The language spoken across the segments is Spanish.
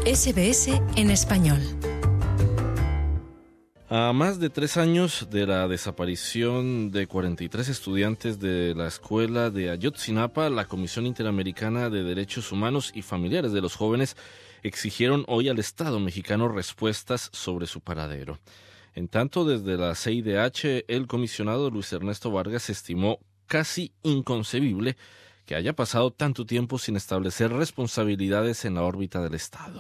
SBS en español. A más de 3 años de la desaparición de 43 estudiantes de la escuela de Ayotzinapa, la Comisión Interamericana de Derechos Humanos y familiares de los jóvenes exigieron hoy al Estado mexicano respuestas sobre su paradero. En tanto, desde la CIDH, el comisionado Luis Ernesto Vargas estimó casi inconcebible que haya pasado tanto tiempo sin establecer responsabilidades en la órbita del Estado.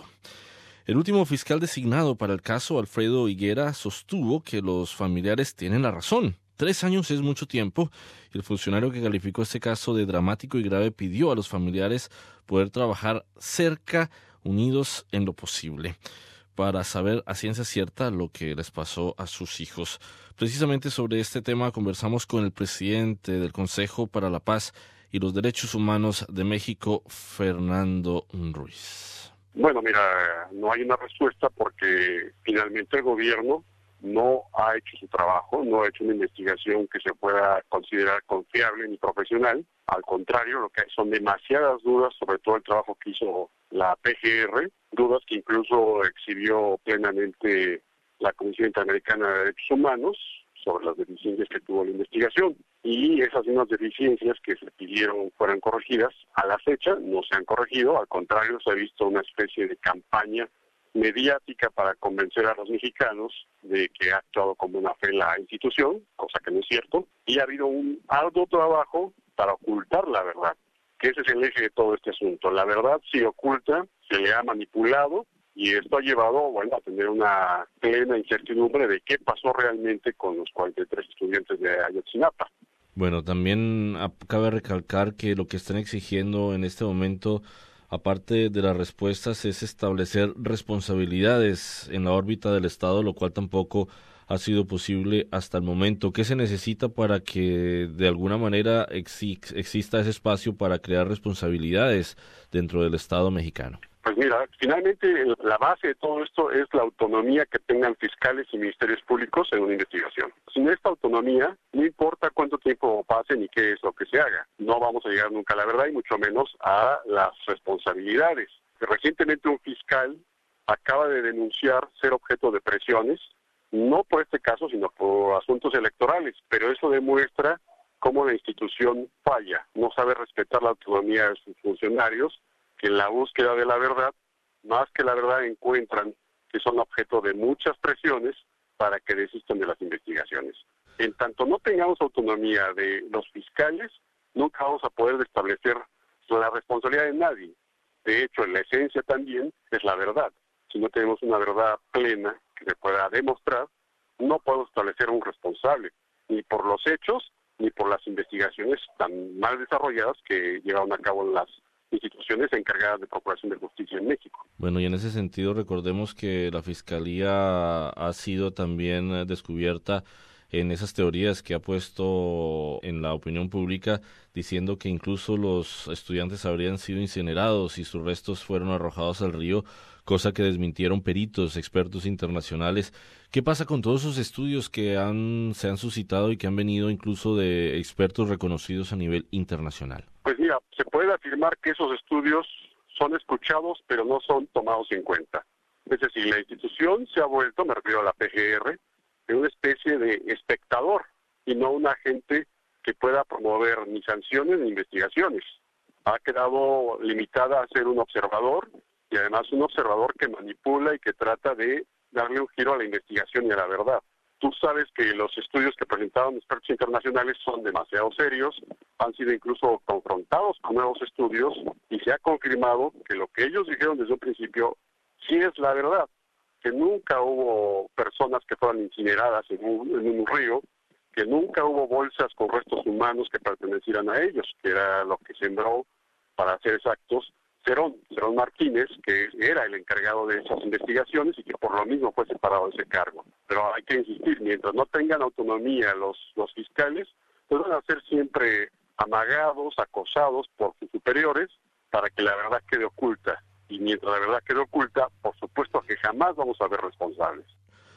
El último fiscal designado para el caso, Alfredo Higuera, sostuvo que los familiares tienen la razón. 3 años es mucho tiempo, y el funcionario que calificó este caso de dramático y grave pidió a los familiares poder trabajar cerca, unidos en lo posible, para saber a ciencia cierta lo que les pasó a sus hijos. Precisamente sobre este tema conversamos con el presidente del Consejo para la Paz y los Derechos Humanos de México, Fernando Ruiz. Bueno, mira, no hay una respuesta porque finalmente el gobierno no ha hecho su trabajo, no ha hecho una investigación que se pueda considerar confiable ni profesional. Al contrario, lo que hay son demasiadas dudas sobre todo el trabajo que hizo la PGR, dudas que incluso exhibió plenamente la Comisión Interamericana de Derechos Humanos sobre las deficiencias que tuvo la investigación. Y esas mismas deficiencias que se pidieron fueran corregidas, a la fecha no se han corregido, al contrario se ha visto una especie de campaña mediática para convencer a los mexicanos de que ha actuado como una fe la institución, cosa que no es cierto, y ha habido un arduo trabajo para ocultar la verdad, que ese es el eje de todo este asunto. La verdad se oculta, se le ha manipulado, y esto ha llevado, a tener una plena incertidumbre de qué pasó realmente con los 43 estudiantes de Ayotzinapa. Bueno, también cabe recalcar que lo que están exigiendo en este momento, aparte de las respuestas, es establecer responsabilidades en la órbita del Estado, lo cual tampoco ha sido posible hasta el momento. ¿Qué se necesita para que de alguna manera exista ese espacio para crear responsabilidades dentro del Estado mexicano? Pues mira, finalmente la base de todo esto es la autonomía que tengan fiscales y ministerios públicos en una investigación. Sin esta autonomía, no importa cuánto tiempo pase ni qué es lo que se haga, no vamos a llegar nunca a la verdad y mucho menos a las responsabilidades. Recientemente un fiscal acaba de denunciar ser objeto de presiones, no por este caso, sino por asuntos electorales, pero eso demuestra cómo la institución falla, no sabe respetar la autonomía de sus funcionarios, que en la búsqueda de la verdad, más que la verdad encuentran que son objeto de muchas presiones para que desistan de las investigaciones. En tanto no tengamos autonomía de los fiscales, nunca vamos a poder establecer la responsabilidad de nadie. De hecho, la esencia también es la verdad. Si no tenemos una verdad plena que se pueda demostrar, no podemos establecer un responsable, ni por los hechos, ni por las investigaciones tan mal desarrolladas que llevaron a cabo las instituciones encargadas de procuración de justicia en México. Bueno, y en ese sentido recordemos que la Fiscalía ha sido también descubierta en esas teorías que ha puesto en la opinión pública, diciendo que incluso los estudiantes habrían sido incinerados y sus restos fueron arrojados al río, cosa que desmintieron peritos, expertos internacionales. ¿Qué pasa con todos esos estudios que se han suscitado y que han venido incluso de expertos reconocidos a nivel internacional? Pues mira, se puede afirmar que esos estudios son escuchados, pero no son tomados en cuenta. Es decir, la institución se ha vuelto, me refiero a la PGR, de una especie de espectador y no un agente que pueda promover ni sanciones ni investigaciones. Ha quedado limitada a ser un observador y además un observador que manipula y que trata de darle un giro a la investigación y a la verdad. Tú sabes que los estudios que presentaron expertos internacionales son demasiado serios, han sido incluso confrontados con nuevos estudios y se ha confirmado que lo que ellos dijeron desde un principio sí es la verdad, que nunca hubo personas que fueran incineradas en un río, que nunca hubo bolsas con restos humanos que pertenecieran a ellos, que era lo que sembró, para ser exactos, Cerón Martínez, que era el encargado de esas investigaciones y que por lo mismo fue separado de ese cargo. Pero hay que insistir, mientras no tengan autonomía los fiscales, pues van a ser siempre amagados, acosados por sus superiores para que la verdad quede oculta. Y mientras la verdad quede oculta, por supuesto que jamás vamos a ver responsables.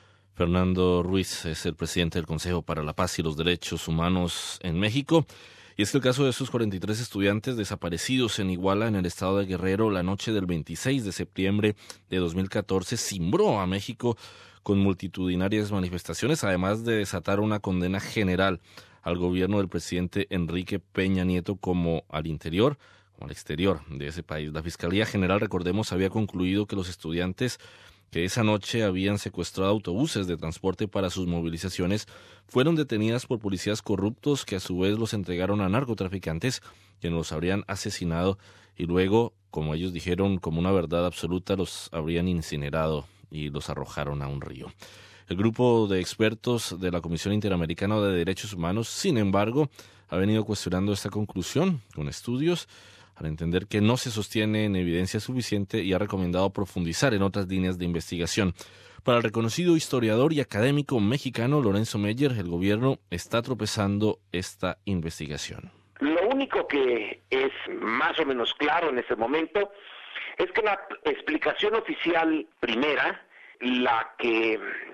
Fernando Ruiz es el presidente del Consejo para la Paz y los Derechos Humanos en México. Y es que el caso de esos 43 estudiantes desaparecidos en Iguala, en el estado de Guerrero, la noche del 26 de septiembre de 2014, cimbró a México con multitudinarias manifestaciones, además de desatar una condena general al gobierno del presidente Enrique Peña Nieto como al interior, como al exterior de ese país. La Fiscalía General, recordemos, había concluido que los estudiantes que esa noche habían secuestrado autobuses de transporte para sus movilizaciones fueron detenidas por policías corruptos que a su vez los entregaron a narcotraficantes, quienes los habrían asesinado y luego, como ellos dijeron, como una verdad absoluta, los habrían incinerado y los arrojaron a un río. El grupo de expertos de la Comisión Interamericana de Derechos Humanos, sin embargo, ha venido cuestionando esta conclusión con estudios, al entender que no se sostiene en evidencia suficiente, y ha recomendado profundizar en otras líneas de investigación. Para el reconocido historiador y académico mexicano Lorenzo Meyer, el gobierno está tropezando esta investigación. Lo único que es más o menos claro en este momento es que la explicación oficial primera, la que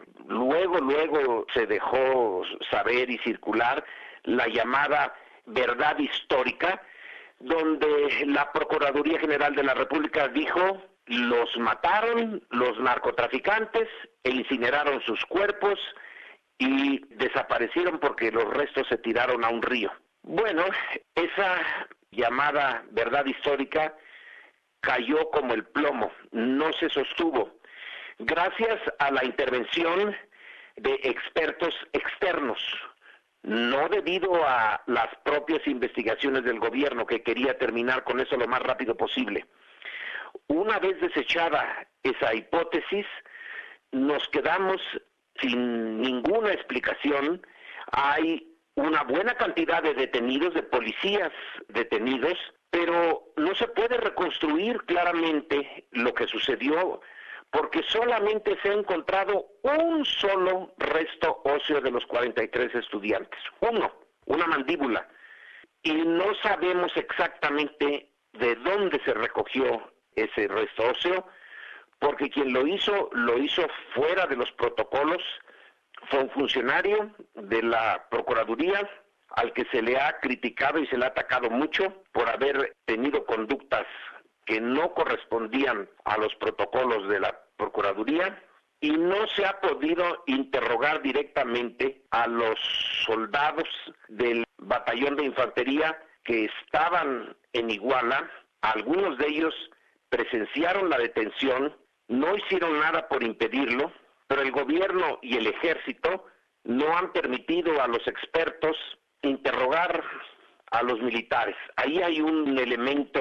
luego se dejó saber y circular, la llamada verdad histórica, donde la Procuraduría General de la República dijo: los mataron los narcotraficantes e incineraron sus cuerpos y desaparecieron porque los restos se tiraron a un río. Bueno, esa llamada verdad histórica cayó como el plomo, no se sostuvo, gracias a la intervención de expertos externos, no debido a las propias investigaciones del gobierno, que quería terminar con eso lo más rápido posible. Una vez desechada esa hipótesis, nos quedamos sin ninguna explicación. Hay una buena cantidad de detenidos, de policías detenidos, pero no se puede reconstruir claramente lo que sucedió, porque solamente se ha encontrado un solo resto óseo de los 43 estudiantes, una mandíbula, y no sabemos exactamente de dónde se recogió ese resto óseo, porque quien lo hizo fuera de los protocolos. Fue un funcionario de la Procuraduría al que se le ha criticado y se le ha atacado mucho por haber tenido conductas que no correspondían a los protocolos de la Procuraduría, y no se ha podido interrogar directamente a los soldados del batallón de infantería que estaban en Iguala. Algunos de ellos presenciaron la detención, no hicieron nada por impedirlo, pero el gobierno y el ejército no han permitido a los expertos interrogar a los militares. Ahí hay un elemento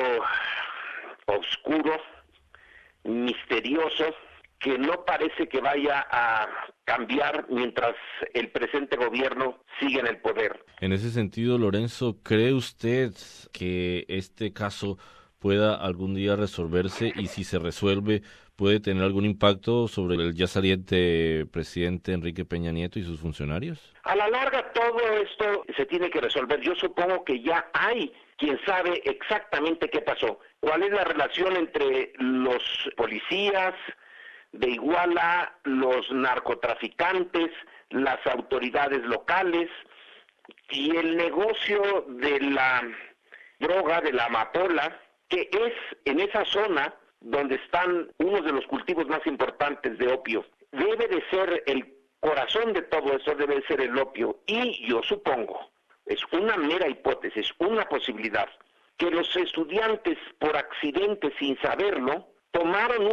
oscuro, misterioso, que no parece que vaya a cambiar mientras el presente gobierno siga en el poder. En ese sentido, Lorenzo, ¿cree usted que este caso pueda algún día resolverse, y si se resuelve puede tener algún impacto sobre el ya saliente presidente Enrique Peña Nieto y sus funcionarios? A la larga todo esto se tiene que resolver. Yo supongo que ya hay quien sabe exactamente qué pasó, cuál es la relación entre los policías de Iguala, los narcotraficantes, las autoridades locales y el negocio de la droga, de la amapola, que es en esa zona donde están unos de los cultivos más importantes de opio. Debe de ser el corazón de todo eso, debe de ser el opio. Y yo supongo, es una mera hipótesis, una posibilidad, que los estudiantes por accidente, sin saberlo, tomaron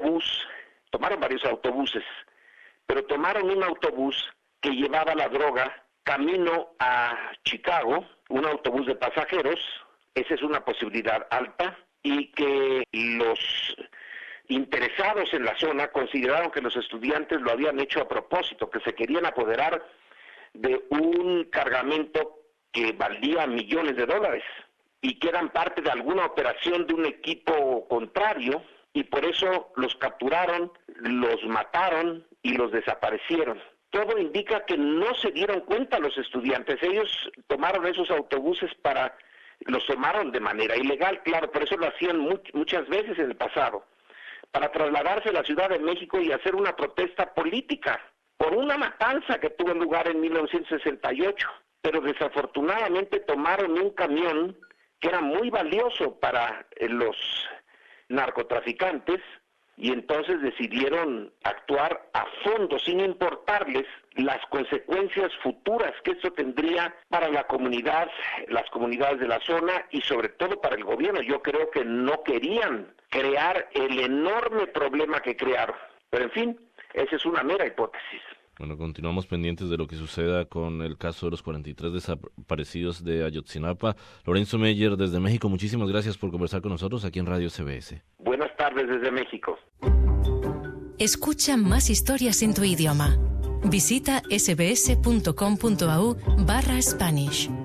varios autobuses, pero tomaron un autobús que llevaba la droga camino a Chicago, un autobús de pasajeros. Esa es una posibilidad alta, y que los interesados en la zona consideraron que los estudiantes lo habían hecho a propósito, que se querían apoderar de un cargamento que valía millones de dólares y que eran parte de alguna operación de un equipo contrario, y por eso los capturaron, los mataron y los desaparecieron. Todo indica que no se dieron cuenta los estudiantes. Ellos tomaron esos autobuses los tomaron de manera ilegal, claro, por eso lo hacían muchas veces en el pasado, para trasladarse a la Ciudad de México y hacer una protesta política por una matanza que tuvo lugar en 1968. pero desafortunadamente tomaron un camión que era muy valioso para los narcotraficantes y entonces decidieron actuar a fondo sin importarles las consecuencias futuras que esto tendría para la comunidad, las comunidades de la zona y sobre todo para el gobierno. Yo creo que no querían crear el enorme problema que crearon, pero en fin, esa es una mera hipótesis. Bueno, continuamos pendientes de lo que suceda con el caso de los 43 desaparecidos de Ayotzinapa. Lorenzo Meyer, desde México, muchísimas gracias por conversar con nosotros aquí en Radio SBS. Buenas tardes desde México. Escucha más historias en tu idioma. Visita sbs.com.au/Spanish.